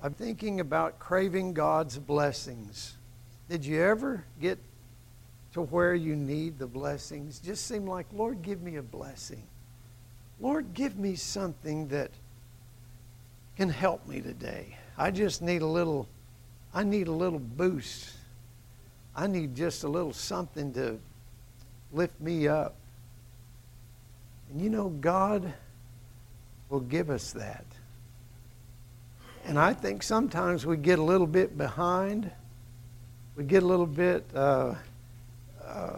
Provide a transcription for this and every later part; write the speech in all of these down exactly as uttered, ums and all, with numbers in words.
I'm thinking about craving God's blessings. Did you ever get to where you need the blessings? Just seem like, Lord, give me a blessing. Lord, give me something that can help me today. I just need a little, I need a little boost. I need just a little something to lift me up. And you know, God will give us that. And I think sometimes we get a little bit behind. We get a little bit uh, uh,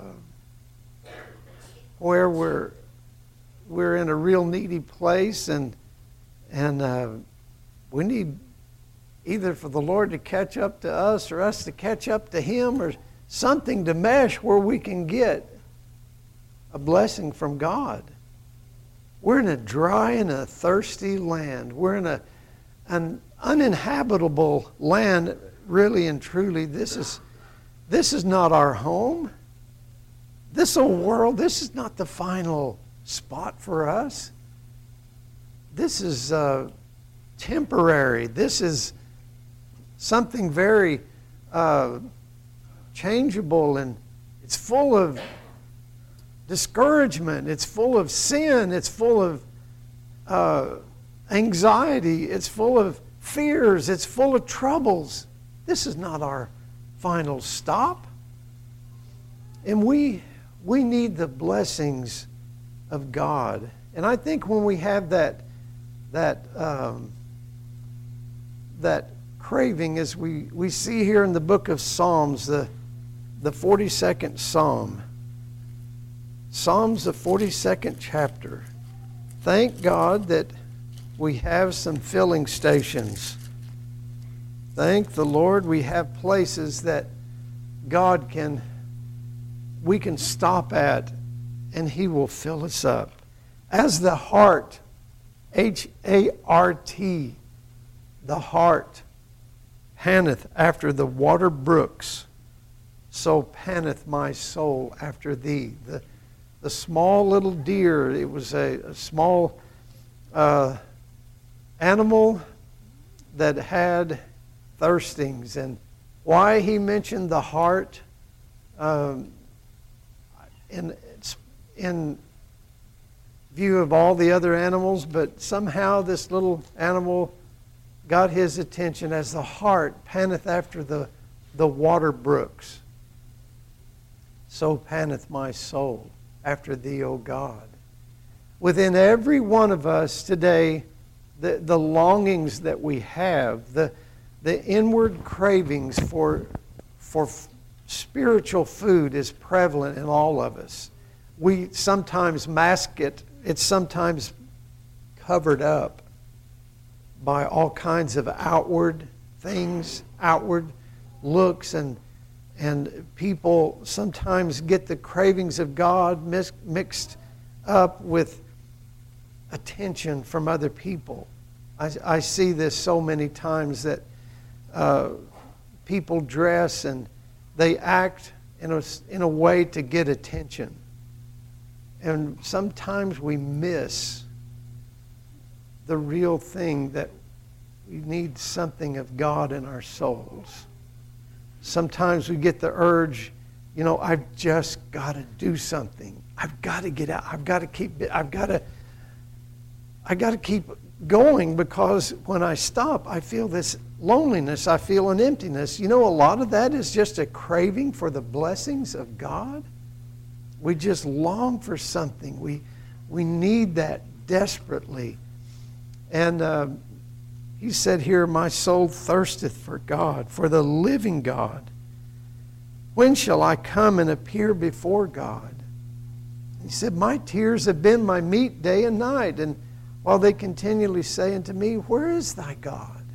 where we're we're in a real needy place, and and uh, we need either for the Lord to catch up to us, or us to catch up to Him, or something to mesh where we can get a blessing from God. We're in a dry and a thirsty land. We're in a an uninhabitable land, really and truly. This is this is not our home. This old world, this is not the final spot for us. This is uh, temporary. This is something very uh, changeable, and it's full of discouragement. It's full of sin. It's full of uh, anxiety. It's full of fears. It's full of troubles. This is not our final stop. And we we need the blessings of God. And I think when we have that that um, that craving, as we, we see here in the book of Psalms, the the forty-second Psalm. Psalms, the forty-second chapter. Thank God that we have some filling stations. Thank the Lord we have places that God can, we can stop at, and He will fill us up. As the hart, H A R T, the hart panteth after the water brooks, so panteth my soul after Thee. The, the small little deer, it was a, a small uh, animal that had thirstings. And why He mentioned the hart um, in, in view of all the other animals, but somehow this little animal got His attention as the hart panteth after the, the water brooks. So panteth my soul after Thee, O God. Within every one of us today, the, the longings that we have, the, the inward cravings for, for spiritual food is prevalent in all of us. We sometimes mask it. It's sometimes covered up by all kinds of outward things, outward looks, and and people sometimes get the cravings of God mis- mixed up with attention from other people. I, I see this so many times that uh, people dress and they act in a, in a way to get attention. And sometimes we miss the real thing, that we need something of God in our souls. Sometimes we get the urge, you know, I've just got to do something. I've got to get out. I've got to keep I've got to I got to keep going, because when I stop, I feel this loneliness. I feel an emptiness. You know, a lot of that is just a craving for the blessings of God. We just long for something. We we need that desperately. And uh, He said here, my soul thirsteth for God, for the living God. When shall I come and appear before God? He said, my tears have been my meat day and night, and while they continually say unto me, where is thy God?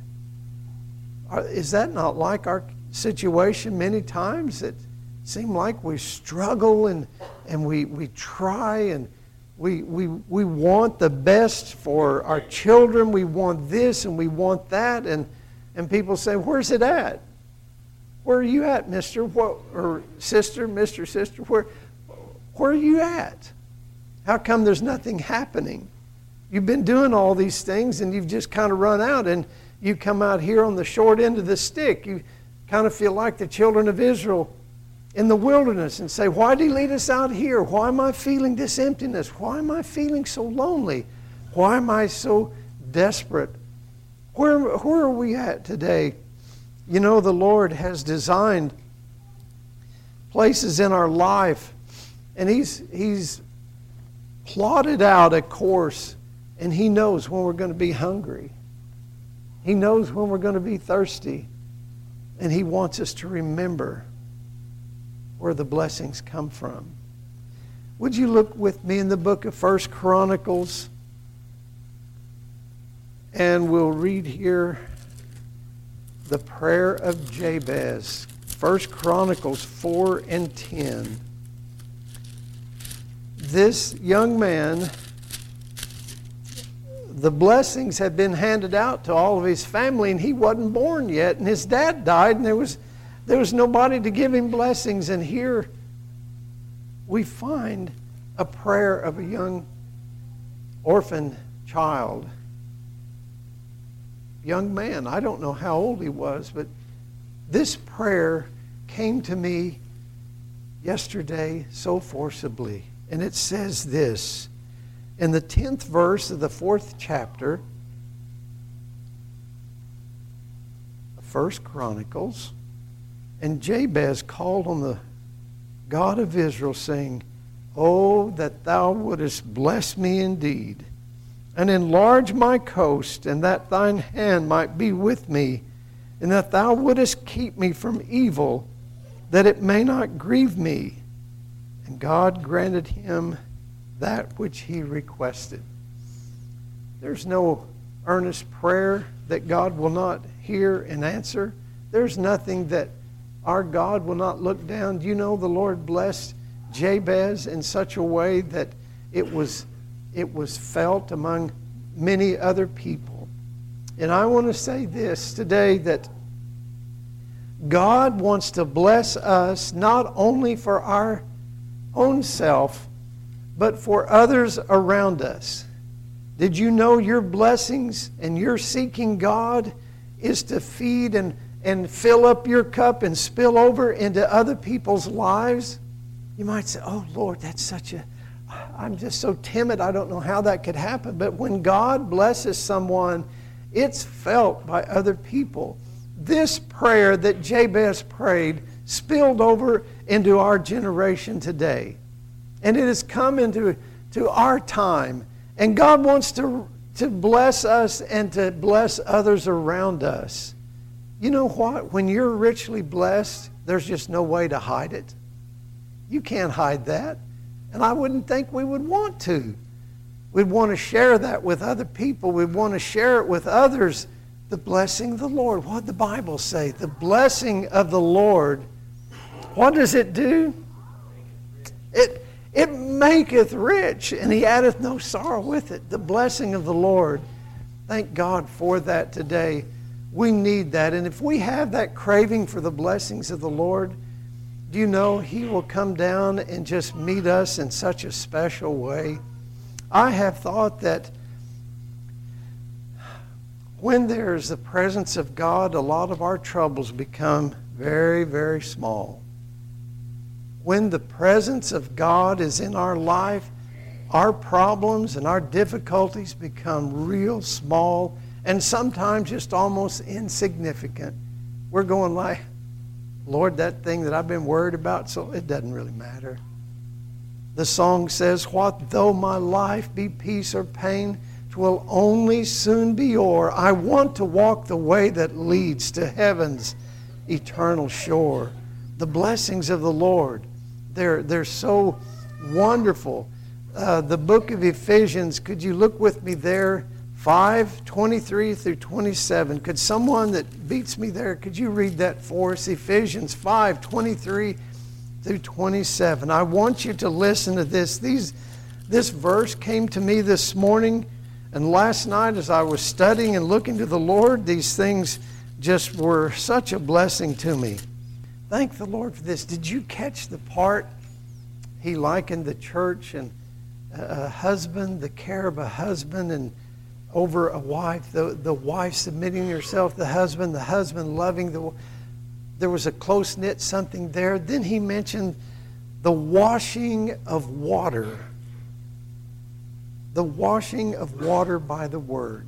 Is that not like our situation many times? It seems like we struggle and, and we, we try, and We, we we want the best for our children. We want this and we want that. And, and people say, where's it at? Where are you at, mister? What, or sister, mister, sister? Where, where are you at? How come there's nothing happening? You've been doing all these things and you've just kind of run out. And, You come out here on the short end of the stick. You kind of feel like the children of Israel in the wilderness and say, why did he lead us out here? Why am I feeling this emptiness? Why am I feeling so lonely? Why am I so desperate? Where, where are we at today? You know, the Lord has designed places in our life, and He's, he's plotted out a course, and He knows when we're going to be hungry. He knows when we're going to be thirsty, and He wants us to remember where the blessings come from. Would you look with me in the book of First Chronicles? And we'll read here the prayer of Jabez. First Chronicles four and ten. This young man, the blessings had been handed out to all of his family, and he wasn't born yet, and his dad died, and there was There was nobody to give him blessings. And here we find a prayer of a young orphan child. Young man. I don't know how old he was, but this prayer came to me yesterday so forcibly. And it says this, in the tenth verse of the fourth chapter of First Chronicles, and Jabez called on the God of Israel, saying, Oh, that thou wouldest bless me indeed, and enlarge my coast, and that thine hand might be with me, and that thou wouldest keep me from evil, that it may not grieve me. And God granted him that which he requested. There's no earnest prayer that God will not hear and answer. There's nothing that our God will not look down. Do you know the Lord blessed Jabez in such a way that it was, it was felt among many other people? And I want to say this today, that God wants to bless us not only for our own self, but for others around us. Did you know your blessings and your seeking God is to feed and and fill up your cup and spill over into other people's lives? You might say, oh, Lord, that's such a, I'm just so timid, I don't know how that could happen. But when God blesses someone, it's felt by other people. This prayer that Jabez prayed spilled over into our generation today. And it has come into to our time. And God wants to, to bless us and to bless others around us. You know what? When you're richly blessed, there's just no way to hide it. You can't hide that. And I wouldn't think we would want to. We'd want to share that with other people. We'd want to share it with others. The blessing of the Lord. What did the Bible say? The blessing of the Lord. What does it do? It, it maketh rich, and he addeth no sorrow with it. The blessing of the Lord. Thank God for that today. We need that. And if we have that craving for the blessings of the Lord, do you know He will come down and just meet us in such a special way? I have thought that when there's the presence of God, a lot of our troubles become very, very small. When the presence of God is in our life, our problems and our difficulties become real small and sometimes just almost insignificant. We're going like, Lord, that thing that I've been worried about, so it doesn't really matter. The song says, what though my life be peace or pain, 'twill only soon be o'er. I want to walk the way that leads to heaven's eternal shore. The blessings of the Lord, they're, they're so wonderful. Uh, the book of Ephesians, could you look with me there? five, twenty-three through twenty-seven. Could someone that beats me there, could you read that for us? Ephesians five, twenty-three through twenty-seven. I want you to listen to this. These, this verse came to me this morning, and last night as I was studying and looking to the Lord, these things just were such a blessing to me. Thank the Lord for this. Did you catch the part he likened the church and a husband, the care of a husband, and over a wife, the, the wife submitting herself to the husband, the husband loving the there was a close-knit something there. Then he mentioned the washing of water. The washing of water by the Word.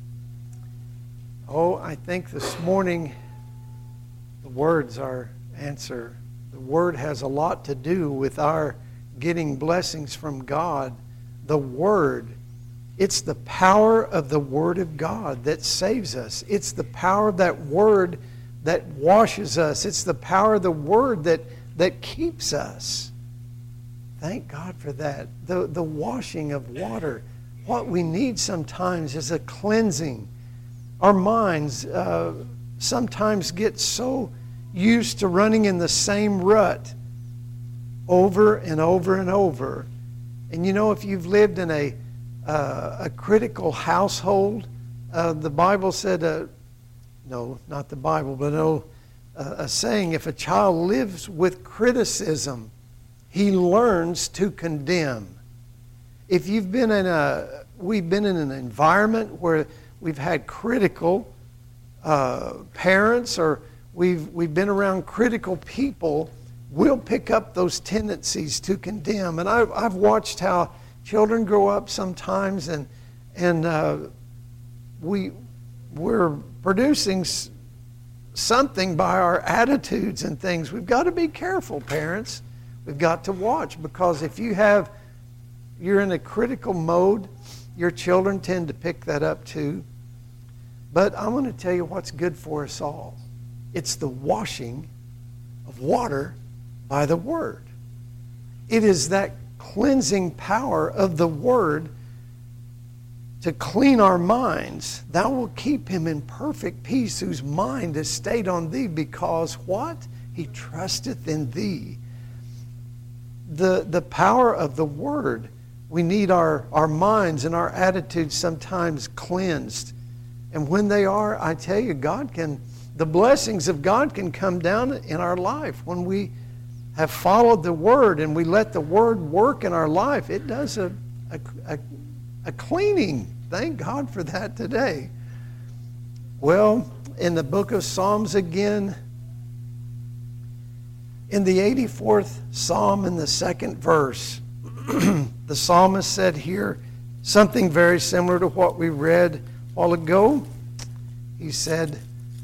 Oh, I think this morning the Word's our answer. The Word has a lot to do with our getting blessings from God. The Word, it's the power of the Word of God that saves us. It's the power of that Word that washes us. It's the power of the Word that, that keeps us. Thank God for that. The, the washing of water. What we need sometimes is a cleansing. Our minds uh, sometimes get so used to running in the same rut over and over and over. And you know, if you've lived in a, uh, a critical household, uh, the Bible said, uh, no, not the Bible, but no, uh, a saying, if a child lives with criticism, he learns to condemn. If you've been in a, we've been in an environment where we've had critical uh, parents, or we've we've been around critical people, we'll pick up those tendencies to condemn. And I've I've watched how children grow up sometimes, and and uh, we we're producing something by our attitudes and things. We've got to be careful, parents. We've got to watch, because if you have, you're in a critical mode, your children tend to pick that up too. But I want to tell you what's good for us all. It's the washing of water by the Word. It is that cleansing power of the Word to clean our minds. Thou wilt keep him in perfect peace whose mind is stayed on thee, because what? He trusteth in thee. The, the power of the Word. We need our, our minds and our attitudes sometimes cleansed. And when they are, I tell you, God can, the blessings of God can come down in our life. When we have followed the Word and we let the Word work in our life, it does a, a, a, a cleaning. Thank God for that today. Well, in the book of Psalms again, in the eighty-fourth Psalm, in the second verse, the psalmist said here something very similar to what we read a while ago. He said,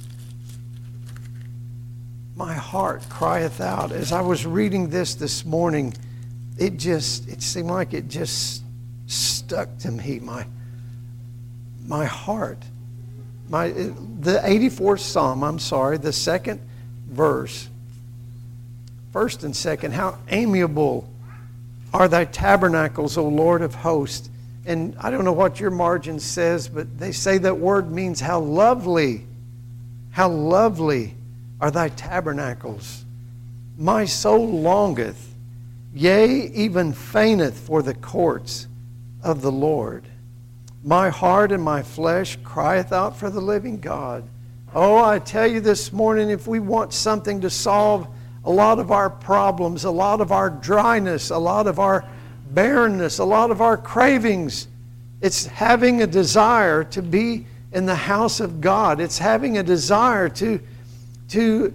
my heart crieth out. As I was reading this this morning, it just, it seemed like it just stuck to me. My, my heart, my, the eighty-fourth Psalm, I'm sorry, the second verse, first and second, how amiable are thy tabernacles, O Lord of hosts. And I don't know what your margin says, but they say that word means how lovely, how lovely are thy tabernacles. My soul longeth, yea, even fainteth for the courts of the Lord. My heart and my flesh crieth out for the living God. Oh, I tell you this morning, if we want something to solve a lot of our problems, a lot of our dryness, a lot of our barrenness, a lot of our cravings, it's having a desire to be in the house of God. It's having a desire to, to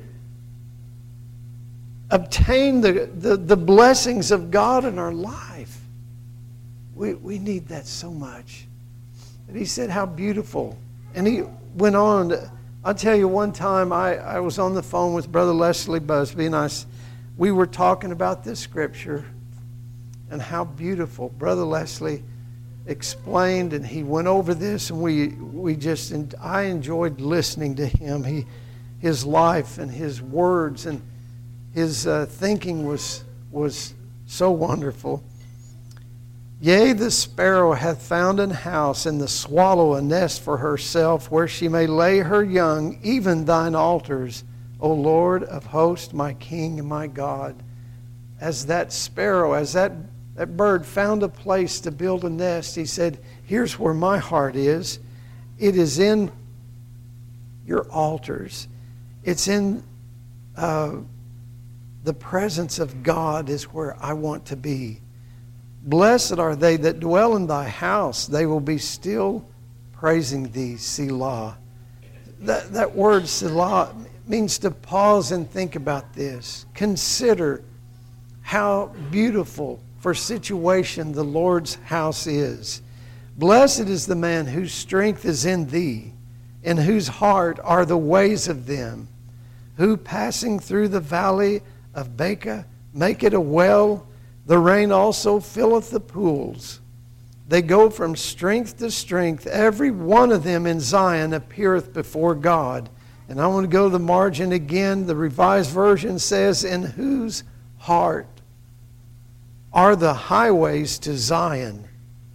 obtain the, the, the blessings of God in our life. We, we need that so much. And he said, how beautiful. And he went on to, I'll tell you, one time I, I was on the phone with Brother Leslie Busby, and I, we were talking about this scripture and how beautiful. Brother Leslie explained, and he went over this, and we we just, and I enjoyed listening to him. He, his life and his words and his uh, thinking was was so wonderful. Yea, the sparrow hath found an house, and the swallow a nest for herself, where she may lay her young, even thine altars, O Lord of hosts, my King and my God. As that sparrow, as that, that bird found a place to build a nest, he said, here's where my heart is. It is in your altars. It's in uh, the presence of God is where I want to be. Blessed are they that dwell in thy house. They will be still praising thee, Selah. That, that word Selah means to pause and think about this. Consider how beautiful for situation the Lord's house is. Blessed is the man whose strength is in thee, in whose heart are the ways of them, who passing through the valley of Baca make it a well, the rain also filleth the pools. They go from strength to strength. Every one of them in Zion appeareth before God. And I want to go to the margin again. The Revised Version says, in whose heart are the highways to Zion.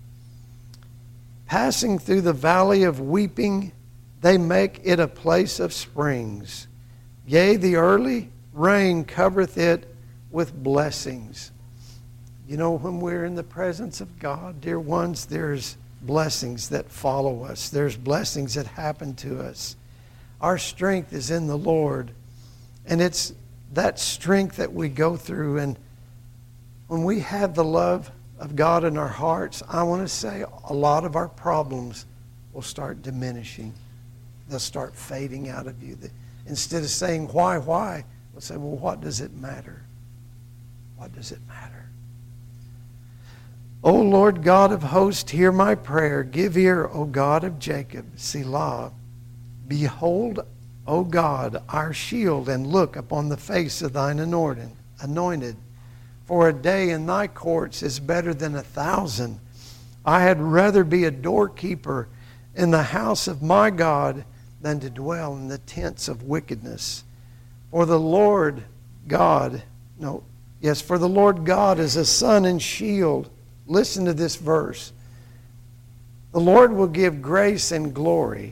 Passing through the valley of weeping, they make it a place of springs. Yea, the early rain covereth it with blessings. You know, when we're in the presence of God, dear ones, there's blessings that follow us. There's blessings that happen to us. Our strength is in the Lord. And it's that strength that we go through. And when we have the love of God in our hearts, I want to say a lot of our problems will start diminishing. They'll start fading out of you. Instead of saying, why, why? We'll say, well, what does it matter? What does it matter? O Lord God of hosts, hear my prayer. Give ear, O God of Jacob, Selah. Behold, O God, our shield, and look upon the face of thine anointed. For a day in thy courts is better than a thousand. I had rather be a doorkeeper in the house of my God than to dwell in the tents of wickedness. For the Lord God, no, yes, for the Lord God is a sun and shield. Listen to this verse. The Lord will give grace and glory.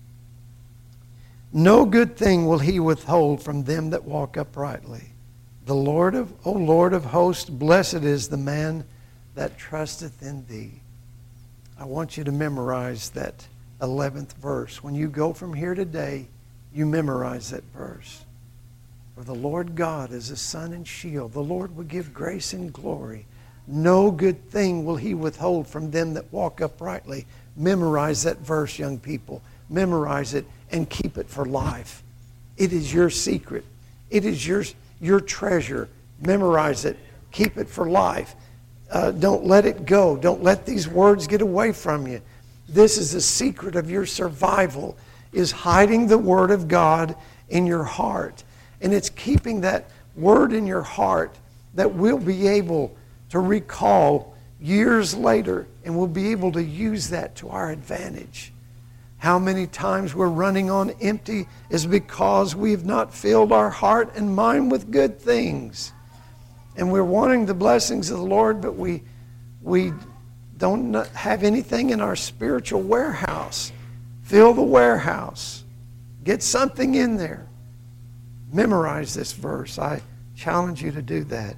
No good thing will he withhold from them that walk uprightly. The Lord of, O Lord of hosts, blessed is the man that trusteth in thee. I want you to memorize that eleventh verse. When you go from here today, you memorize that verse. For the Lord God is a sun and shield. The Lord will give grace and glory. No good thing will he withhold from them that walk uprightly. Memorize that verse, young people. Memorize it and keep it for life. It is your secret. It is your, your treasure. Memorize it. Keep it for life. Uh, don't let it go. Don't let these words get away from you. This is the secret of your survival, is hiding the Word of God in your heart. And it's keeping that Word in your heart that we'll be able to recall years later, and we'll be able to use that to our advantage. How many times we're running on empty is because we've not filled our heart and mind with good things. And we're wanting the blessings of the Lord, but we, we don't have anything in our spiritual warehouse. Fill the warehouse. Get something in there. Memorize this verse. I challenge you to do that.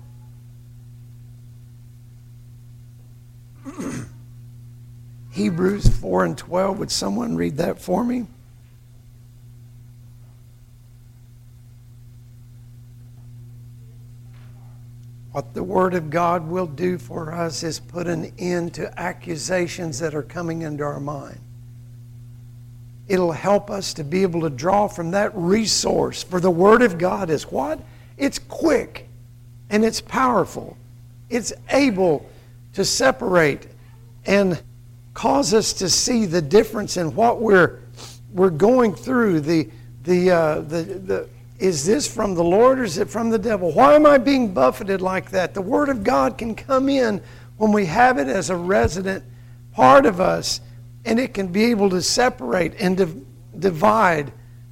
Hebrews four and twelve. Would someone read that for me? What the Word of God will do for us is put an end to accusations that are coming into our mind. It'll help us to be able to draw from that resource. For the Word of God is what? It's quick and it's powerful. It's able to separate and cause us to see the difference in what we're we're going through. The the uh, the the is this from the Lord or is it from the devil? Why am I being buffeted like that? The Word of God can come in when we have it as a resident part of us, and it can be able to separate and div- divide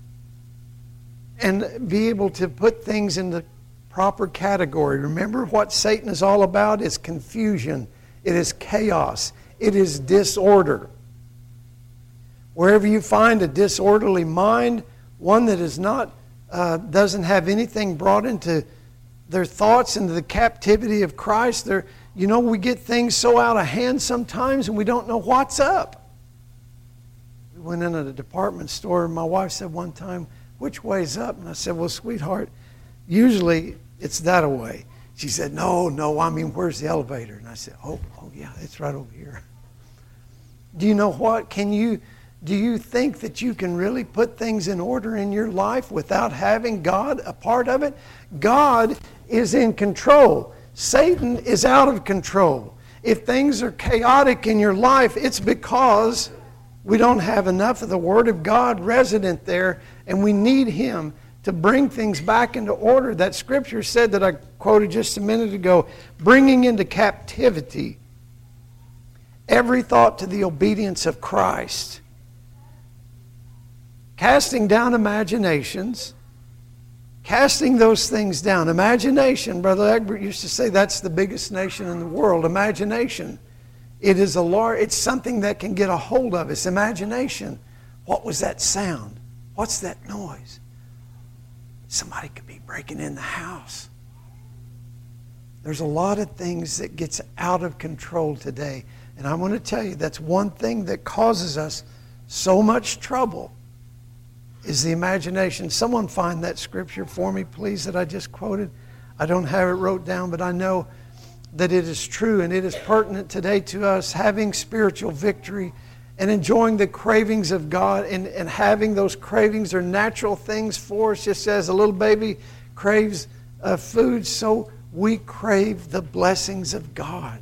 and be able to put things in the proper category. Remember what Satan is all about? It's confusion. It is chaos. It is disorder. Wherever you find a disorderly mind, one that is not, uh, doesn't have anything brought into their thoughts into the captivity of Christ, they're, you know, we get things so out of hand sometimes and we don't know what's up. We went in at a department store and my wife said one time, which way's up? And I said, well, sweetheart, usually it's that way. She said, no, no, I mean, where's the elevator? And I said, oh, oh yeah, it's right over here. Do you know what? Can you Do you think that you can really put things in order in your life without having God a part of it? God is in control. Satan is out of control. If things are chaotic in your life, it's because we don't have enough of the Word of God resident there, and we need Him to bring things back into order. That scripture said that I quoted just a minute ago, bringing into captivity every thought to the obedience of Christ. Casting down imaginations, casting those things down. Imagination, Brother Egbert used to say, that's the biggest nation in the world. Imagination. It is a large, it's something that can get a hold of us. Imagination. What was that sound? What's that noise? Somebody could be breaking in the house. There's a lot of things that gets out of control today. And I want to tell you, that's one thing that causes us so much trouble, is the imagination. Someone find that scripture for me, please, that I just quoted. I don't have it wrote down, but I know that it is true, and it is pertinent today to us having spiritual victory and enjoying the cravings of God, and, and having those cravings are natural things for us. Just as a little baby craves uh, food, so we crave the blessings of God.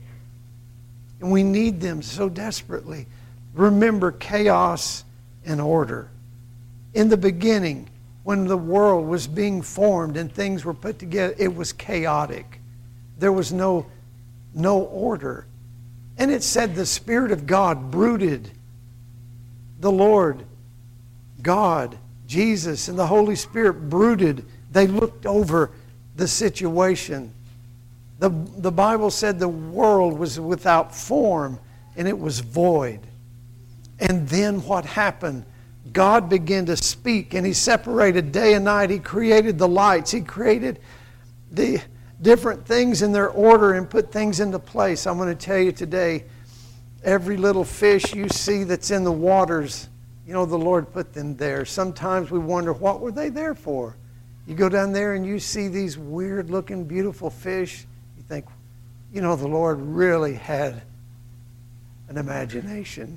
And we need them so desperately. Remember chaos and order. In the beginning, when the world was being formed and things were put together, it was chaotic. There was no, no order. And it said the Spirit of God brooded. The Lord, God, Jesus, and the Holy Spirit brooded. They looked over the situation. The, the Bible said the world was without form and it was void. And then what happened? God began to speak, and He separated day and night. He created the lights. He created the different things in their order and put things into place. I'm going to tell you today, every little fish you see that's in the waters, you know, the Lord put them there. Sometimes we wonder, what were they there for? You go down there and you see these weird-looking, beautiful fish. You think, you know, the Lord really had an imagination.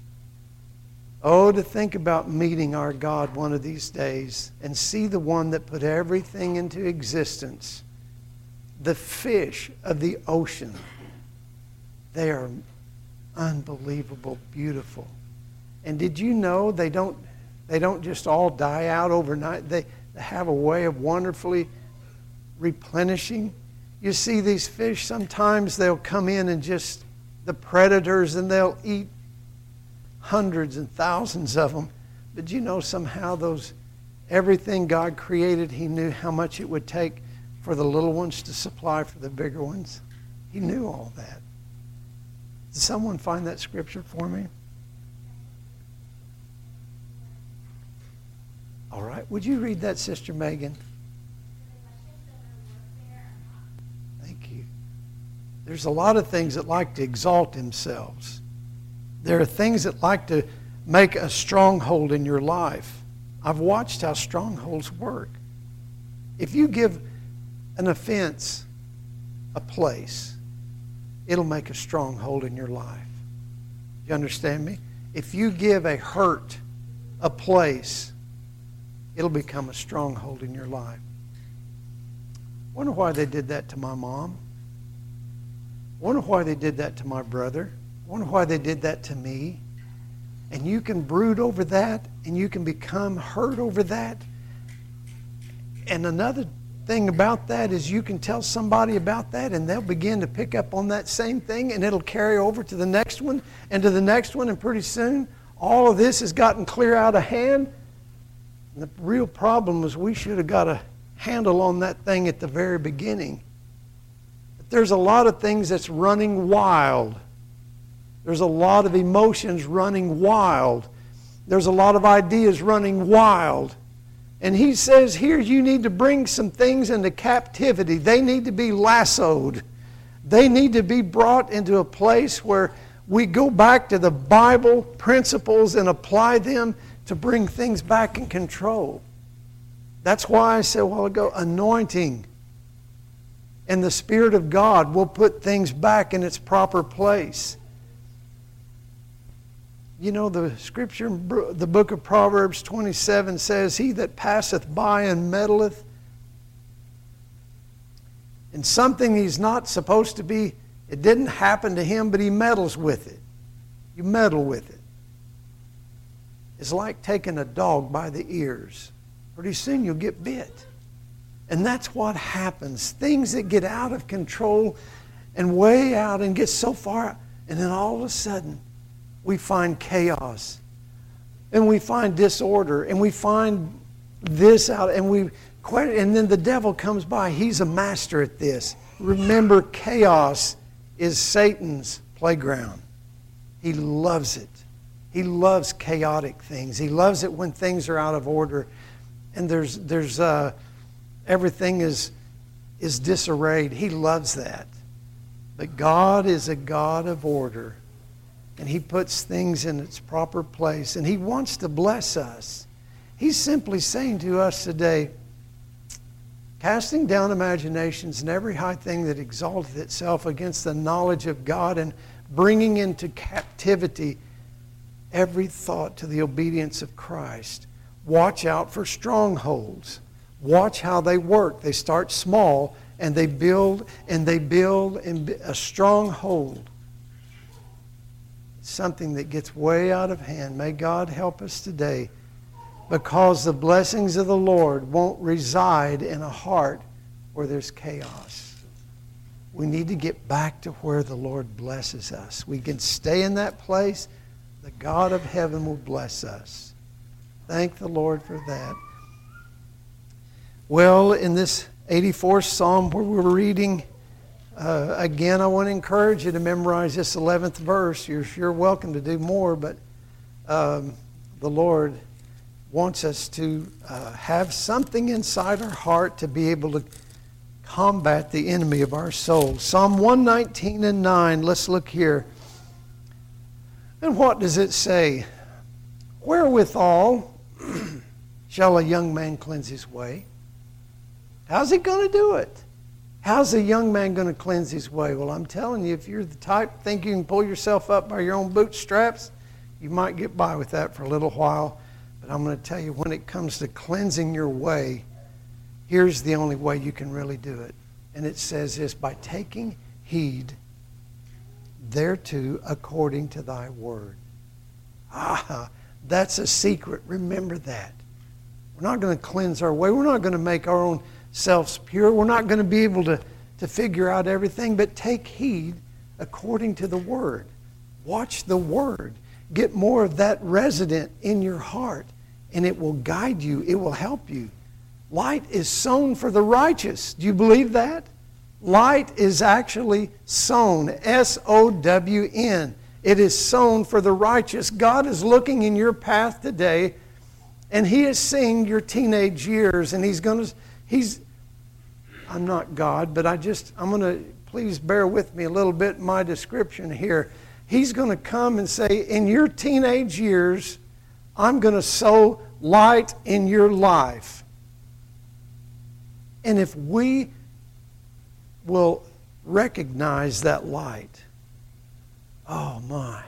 Oh, to think about meeting our God one of these days and see the one that put everything into existence. The fish of the ocean, they are unbelievable, beautiful. And did you know they don't, they don't just all die out overnight? They have a way of wonderfully replenishing. You see these fish, sometimes they'll come in and just, the predators, and they'll eat hundreds and thousands of them. But you know, somehow those, everything God created, He knew how much it would take for the little ones to supply for the bigger ones. He knew all that. Did someone find that scripture for me? All right. Would you read that, Sister Megan? Thank you. There's a lot of things that like to exalt themselves. There are things that like to make a stronghold in your life. I've watched how strongholds work. If you give an offense a place, it'll make a stronghold in your life. You understand me? If you give a hurt a place, it'll become a stronghold in your life. Wonder why they did that to my mom. Wonder why they did that to my brother. Wonder why they did that to me. And you can brood over that, and you can become hurt over that. And another thing about that is you can tell somebody about that, and they'll begin to pick up on that same thing, and it'll carry over to the next one and to the next one, and pretty soon all of this has gotten clear out of hand. And the real problem is we should have got a handle on that thing at the very beginning. But there's a lot of things that's running wild. There's a lot of emotions running wild. There's a lot of ideas running wild. And He says here, you need to bring some things into captivity. They need to be lassoed. They need to be brought into a place where we go back to the Bible principles and apply them to bring things back in control. That's why I said a while ago, anointing and the Spirit of God will put things back in its proper place. You know, the scripture, the book of Proverbs twenty-seven says, he that passeth by and meddleth in something he's not supposed to be, it didn't happen to him, but he meddles with it. You meddle with it. It's like taking a dog by the ears. Pretty soon you'll get bit. And that's what happens. Things that get out of control and way out and get so far, and then all of a sudden we find chaos. And we find disorder. And we find this out. And we and then the devil comes by. He's a master at this. Remember, chaos is Satan's playground. He loves it. He loves chaotic things. He loves it when things are out of order. And there's there's uh, everything is is disarrayed. He loves that. But God is a God of order. And He puts things in its proper place. And He wants to bless us. He's simply saying to us today, casting down imaginations and every high thing that exalteth itself against the knowledge of God, and bringing into captivity every thought to the obedience of Christ. Watch out for strongholds. Watch how they work. They start small and they build and they build and a stronghold. Something that gets way out of hand. May God help us today, because the blessings of the Lord won't reside in a heart where there's chaos. We need to get back to where the Lord blesses us. We can stay in that place. The God of heaven will bless us. Thank the Lord for that. Well, in this eighty-fourth Psalm where we're reading, uh, again, I want to encourage you to memorize this eleventh verse. You're sure welcome to do more, but um, the Lord wants us to uh, have something inside our heart to be able to combat the enemy of our soul. Psalm one nineteen and nine, let's look here. And what does it say? Wherewithal shall a young man cleanse his way? How's he going to do it? How's a young man going to cleanse his way? Well, I'm telling you, if you're the type think you can pull yourself up by your own bootstraps, you might get by with that for a little while. But I'm going to tell you, when it comes to cleansing your way, here's the only way you can really do it. And it says this, by taking heed thereto according to thy word. Ah, that's a secret. Remember that. We're not going to cleanse our way. We're not going to make our own selves pure. We're not going to be able to, to figure out everything, but take heed according to the word. Watch the word. Get more of that resident in your heart, and it will guide you. It will help you. Light is sown for the righteous. Do you believe that? Light is actually sown. S O W N. It is sown for the righteous. God is looking in your path today, and He is seeing your teenage years, and He's going to, He's, I'm not God, but I just, I'm going to, please bear with me a little bit in my description here. He's going to come and say, in your teenage years, I'm going to sow light in your life. And if we will recognize that light, oh my.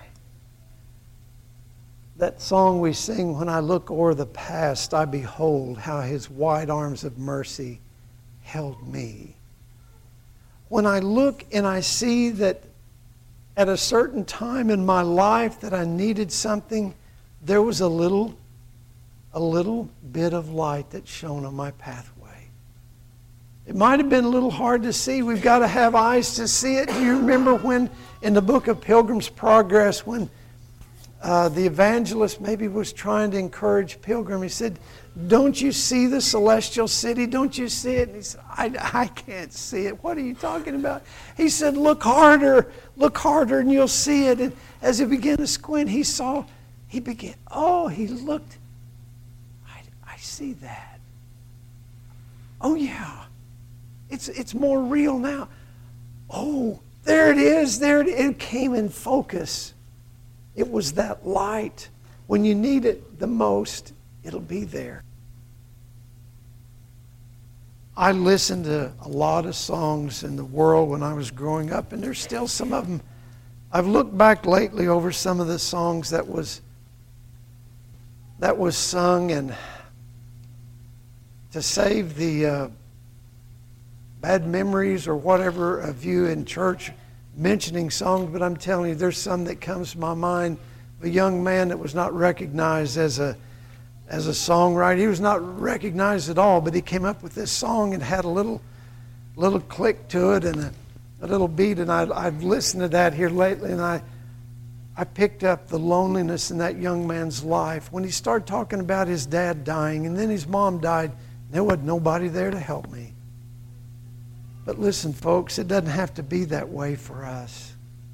That song we sing, when I look o'er the past, I behold how His wide arms of mercy held me. When I look and I see that at a certain time in my life that I needed something, there was a little, a little bit of light that shone on my pathway. It might have been a little hard to see. We've got to have eyes to see it. Do you remember when in the book of Pilgrim's Progress, when uh, the evangelist maybe was trying to encourage Pilgrim, he said, don't you see the celestial city? Don't you see it? And he said, I, I can't see it. What are you talking about? He said, look harder, look harder and you'll see it. And as he began to squint, he saw, he began, oh, he looked, I, I see that. Oh yeah, it's, it's more real now. Oh, there it is, there it, it came in focus. It was that light. When you need it the most, it'll be there. I listened to a lot of songs in the world when I was growing up, and there's still some of them I've looked back lately over some of the songs that was that was sung, and to save the uh, bad memories or whatever of you in church mentioning songs, but I'm telling you, there's some that comes to my mind. A young man that was not recognized as a as a songwriter. He was not recognized at all, but he came up with this song and had a little little click to it and a, a little beat. And I, I've listened to that here lately, and I I picked up the loneliness in that young man's life when he started talking about his dad dying, and then his mom died. And there wasn't nobody there to help me. But listen, folks, it doesn't have to be that way for us.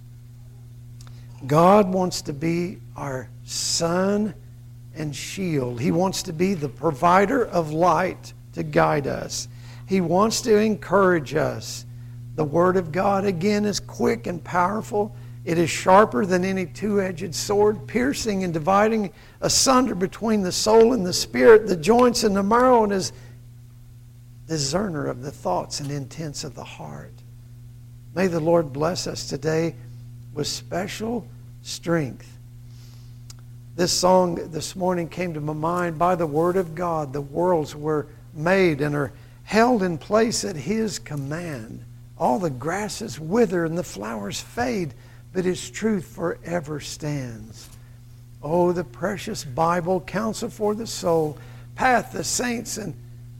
God wants to be our sun and shield. He wants to be the provider of light to guide us. He wants to encourage us. The Word of God, again, is quick and powerful. It is sharper than any two-edged sword, piercing and dividing asunder between the soul and the spirit, the joints and the marrow, and is discerner of the thoughts and intents of the heart. May the Lord bless us today with special strength. This song this morning came to my mind. By the word of God, the worlds were made and are held in place at His command. All the grasses wither and the flowers fade, but His truth forever stands. Oh, the precious Bible, counsel for the soul, path the saints and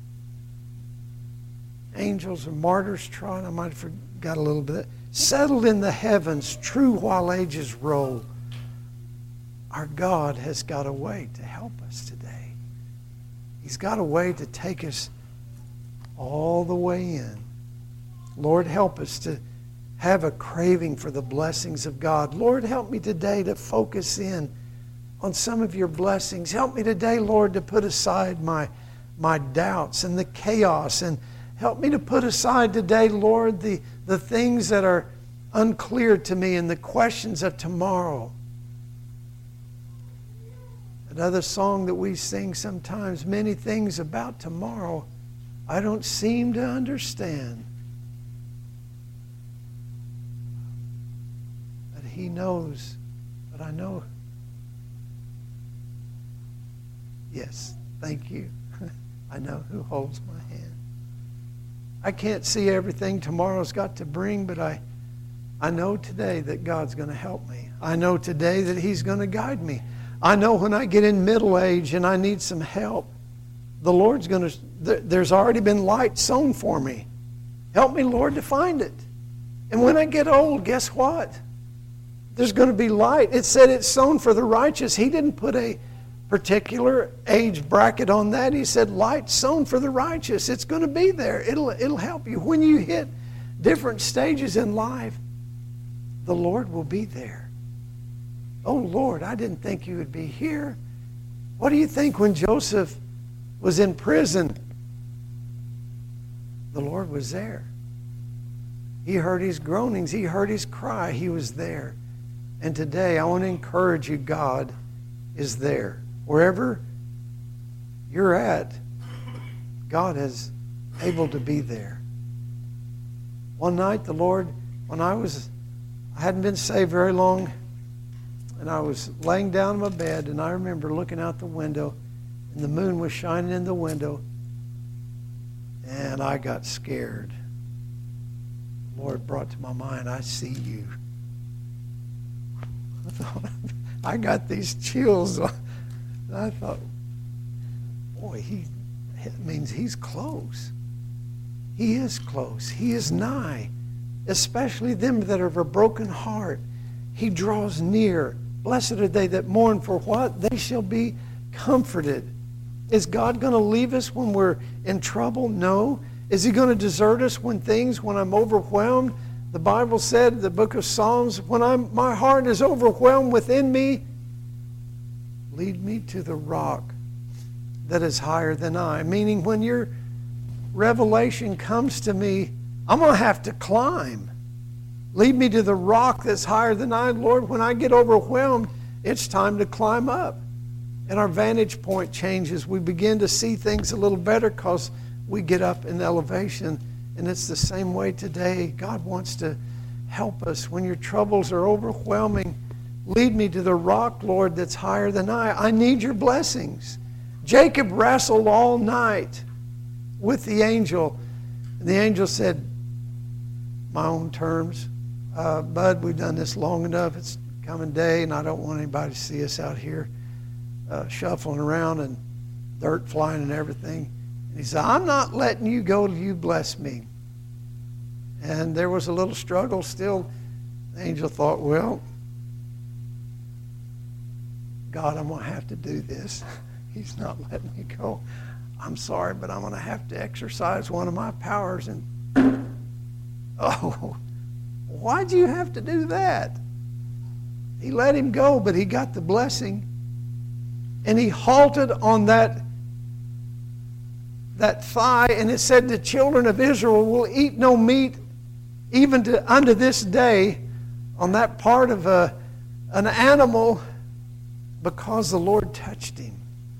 angels and martyrs trod. I might have forgot a little bit. Settled in the heavens, true while ages roll. Our God has got a way to help us today. He's got a way to take us all the way in. Lord, help us to have a craving for the blessings of God. Lord, help me today to focus in on some of your blessings. Help me today, Lord, to put aside my, my doubts and the chaos, and help me to put aside today, Lord, the, the things that are unclear to me and the questions of tomorrow. Another song that we sing sometimes, many things about tomorrow I don't seem to understand. But He knows, but I know. Yes, thank you. I know who holds my hand. I can't see everything tomorrow's got to bring, but I, I know today that God's going to help me. I know today that He's going to guide me. I know when I get in middle age and I need some help, the Lord's going to, there's already been light sown for me. Help me, Lord, to find it. And when I get old, guess what? There's going to be light. It said it's sown for the righteous. He didn't put a particular age bracket on that. He said light sown for the righteous. It's going to be there. It'll, it'll help you. When you hit different stages in life, the Lord will be there. Oh, Lord, I didn't think you would be here. What do you think when Joseph was in prison? The Lord was there. He heard his groanings. He heard his cry. He was there. And today, I want to encourage you, God is there. Wherever you're at, God is able to be there. One night, the Lord, when I was, I hadn't been saved very long, and I was laying down in my bed, and I remember looking out the window, and the moon was shining in the window, and I got scared. The Lord brought to my mind, I see you. I thought, I got these chills. And I thought, boy, he it means He's close. He is close. He is nigh, especially them that are of a broken heart. He draws near. Blessed are they that mourn, for what? They shall be comforted. Is God going to leave us when we're in trouble? No. Is He going to desert us when things, when I'm overwhelmed? The Bible said in the book of Psalms, when I'm, my heart is overwhelmed within me, lead me to the rock that is higher than I. Meaning when your revelation comes to me, I'm going to have to climb. Lead me to the rock that's higher than I. Lord, when I get overwhelmed, it's time to climb up. And our vantage point changes. We begin to see things a little better because we get up in elevation. And it's the same way today. God wants to help us. When your troubles are overwhelming, lead me to the rock, Lord, that's higher than I. I need your blessings. Jacob wrestled all night with the angel. And the angel said, my own terms, uh, Bud, we've done this long enough. It's coming day, and I don't want anybody to see us out here uh, shuffling around and dirt flying and everything. And he said, I'm not letting you go till you bless me. And there was a little struggle still. The angel thought, well, God, I'm going to have to do this. He's not letting me go. I'm sorry, but I'm going to have to exercise one of my powers. And oh, why'd you have to do that? He let him go, but he got the blessing. And he halted on that, that thigh, and it said, the children of Israel will eat no meat even to unto this day on that part of a, an animal, because the Lord touched him.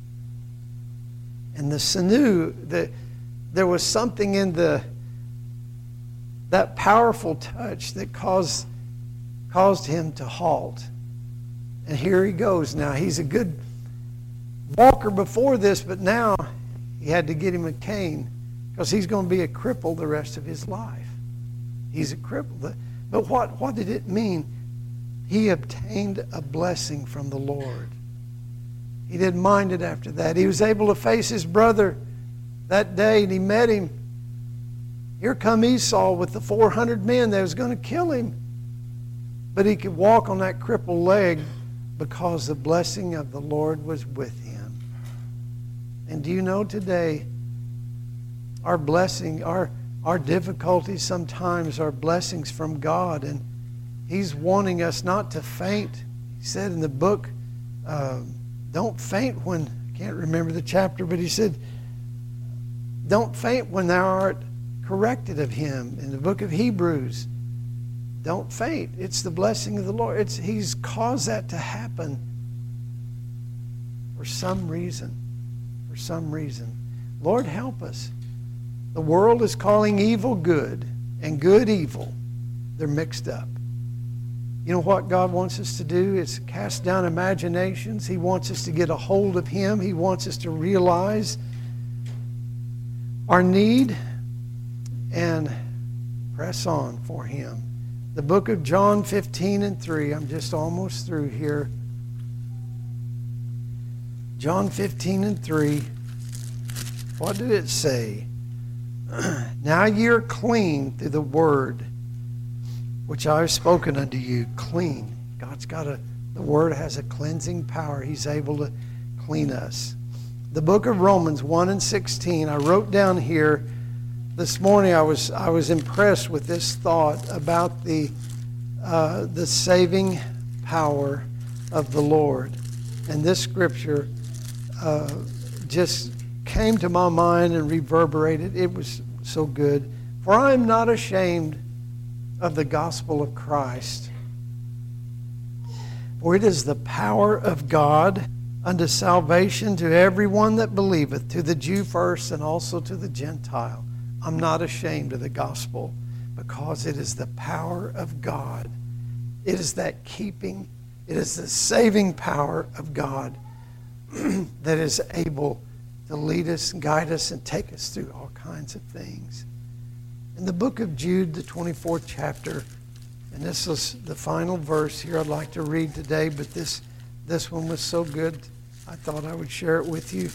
And the sinew, the, there was something in the that powerful touch that caused, caused him to halt. And here he goes now. He's a good walker before this, but now he had to get him a cane because he's going to be a cripple the rest of his life. He's a cripple. But what, what did it mean? He obtained a blessing from the Lord. He didn't mind it after that. He was able to face his brother that day, and he met him. Here come Esau with the four hundred men that was going to kill him. But he could walk on that crippled leg because the blessing of the Lord was with him. And do you know today, our blessing, our, our difficulties sometimes are blessings from God, and He's wanting us not to faint. He said in the book, uh, don't faint when, I can't remember the chapter, but he said, don't faint when thou art corrected of him. In the book of Hebrews, don't faint. It's the blessing of the Lord. It's, he's caused that to happen for some reason. For some reason. Lord, help us. The world is calling evil good and good evil. They're mixed up. You know what God wants us to do is cast down imaginations. He wants us to get a hold of Him. He wants us to realize our need and press on for Him. The book of John fifteen and three. I'm just almost through here. John fifteen and three. What did it say? Now ye are clean through the word which I have spoken unto you. Clean. God's got a, the Word has a cleansing power. He's able to clean us. The book of Romans one and sixteen. I wrote down here this morning. I was I was impressed with this thought about the uh, the saving power of the Lord, and this scripture uh, just came to my mind and reverberated. It was so good. For I am not ashamed of the gospel of Christ, for it is the power of God unto salvation to everyone that believeth, to the Jew first and also to the Gentile. I'm not ashamed of the gospel because it is the power of God. It is that keeping, it is the saving power of God that is able to lead us, guide us, and take us through all kinds of things. In the book of Jude, the twenty-fourth chapter, and this is the final verse here I'd like to read today, but this, this one was so good, I thought I would share it with you.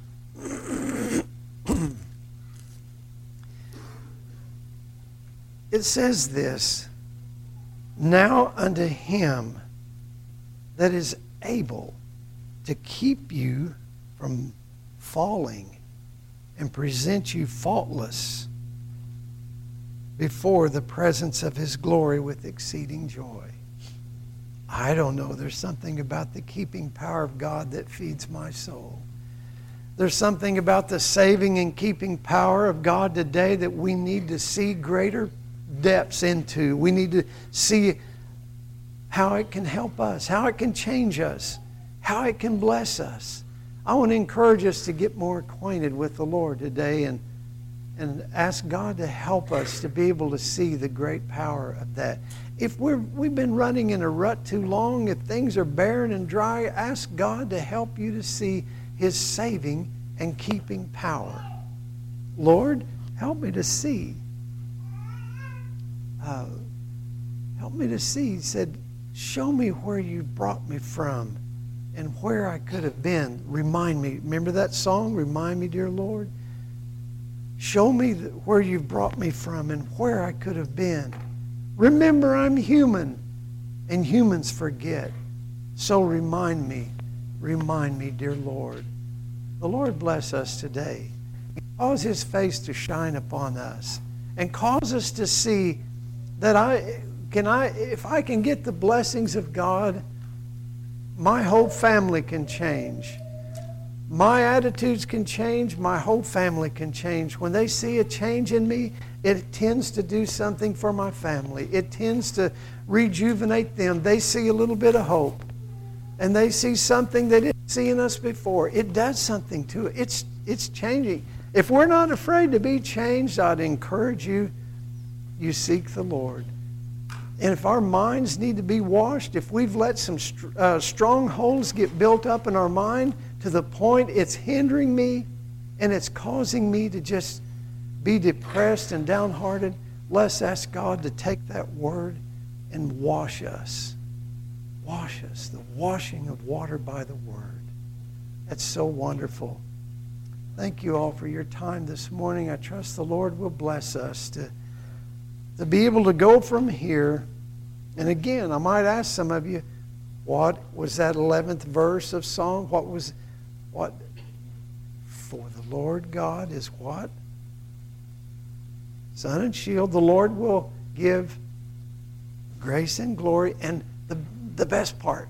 It says this, now unto Him that is able to keep you from falling and present you faultless before the presence of His glory with exceeding joy. I don't know. There's something about the keeping power of God that feeds my soul. There's something about the saving and keeping power of God today that we need to see greater depths into. We need to see how it can help us, how it can change us, how it can bless us. I want to encourage us to get more acquainted with the Lord today and and ask God to help us to be able to see the great power of that. If we're, we've been running in a rut too long, if things are barren and dry, ask God to help you to see His saving and keeping power. Lord, help me to see. Uh, help me to see. He said, show me where you brought me from and where I could have been. Remind me. Remember that song, Remind Me, Dear Lord? Show me where you've brought me from and where I could have been. Remember, I'm human, and humans forget. So remind me, remind me, dear Lord. The Lord bless us today. Cause His face to shine upon us and cause us to see that I can I if I can get the blessings of God, my whole family can change. My attitudes can change. My whole family can change. When they see a change in me, it tends to do something for my family. It tends to rejuvenate them. They see a little bit of hope. And they see something they didn't see in us before. It does something to it. It's, it's changing. If we're not afraid to be changed, I'd encourage you, you seek the Lord. And if our minds need to be washed, if we've let some uh, strongholds get built up in our mind to the point it's hindering me and it's causing me to just be depressed and downhearted, let's ask God to take that word and wash us. Wash us. The washing of water by the word. That's so wonderful. Thank you all for your time this morning. I trust the Lord will bless us to to be able to go from here. And again, I might ask some of you, what was that eleventh verse of Psalm? What was, what? For the Lord God is what? Sun and shield. The Lord will give grace and glory. And the, the best part,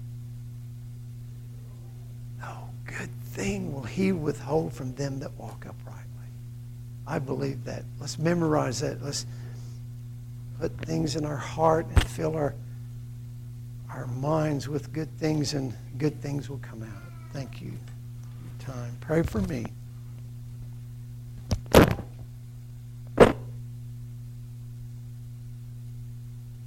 no good thing will He withhold from them that walk uprightly. I believe that. Let's memorize that. Let's put things in our heart and fill our, our minds with good things, and good things will come out. Thank you for your time. Pray for me.